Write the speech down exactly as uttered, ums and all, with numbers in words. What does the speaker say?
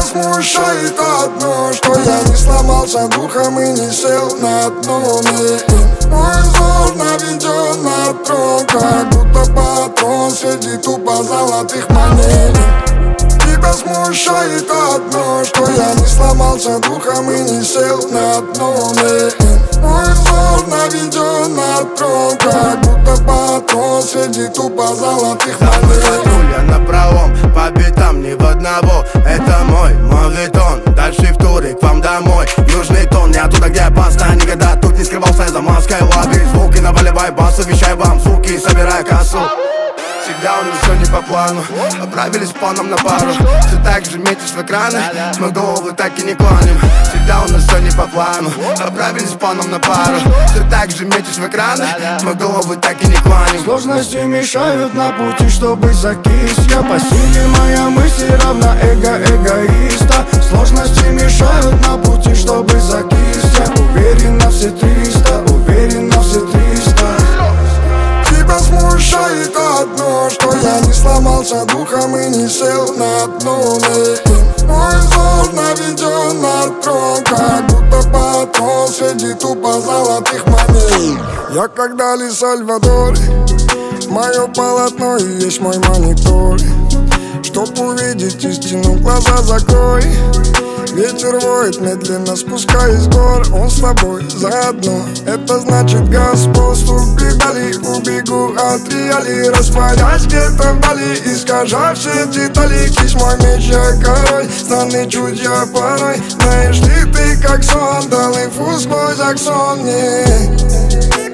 смущает одно, что я не сломался духом и не сел на дно. Мой взор наведен на трон, как будто патрон среди тупо золотых монет. Тебя смущает одно, что я не сломался духом и не сел на дно. Мой взор наведен на трон, как будто патрон среди тупо золотых монет. Я на правом, по битам ни в одного. Это мой мовитон, дальше в туре к вам домой. Южный тон, я туда, где паста. Никогда тут не скрывался за маской лады. Звуки наваливай бас, обещай вам, суки, собирай кассу. Всегда у нас все не по плану, отправились планом на пару. Все так же метишь в экраны, мы головы так и не клоним. Всегда у нас все не по плану, отправились планом на пару. Все так же метишь в экраны, мы головы так и не клоним. Сложности мешают на пути, чтобы закис. Я по силе, моя мысль равна эго эгоиста. Сложности мешают на пути, чтобы закис. Я уверен на все триста, уверен на все триста. Тебя смущает одно, что я не сломался духом и не сел на дно. Мой взор наведен на трон, как будто патрон среди тупо золотых монет. Я как Дали Сальвадор, мое полотно и есть мой монитор. Чтоб увидеть истину, глаза закрой. Ветер воет, медленно спускаясь с гор. Он с тобой заодно, это значит Господь. Ступи вдали, убегу от реалий. Растворясь где-то вдали, искажая все детали. Кись мой меч, я король, странный чуть я порой. Знаешь ли ты, как сон, дал инфу сквозь аксон мне.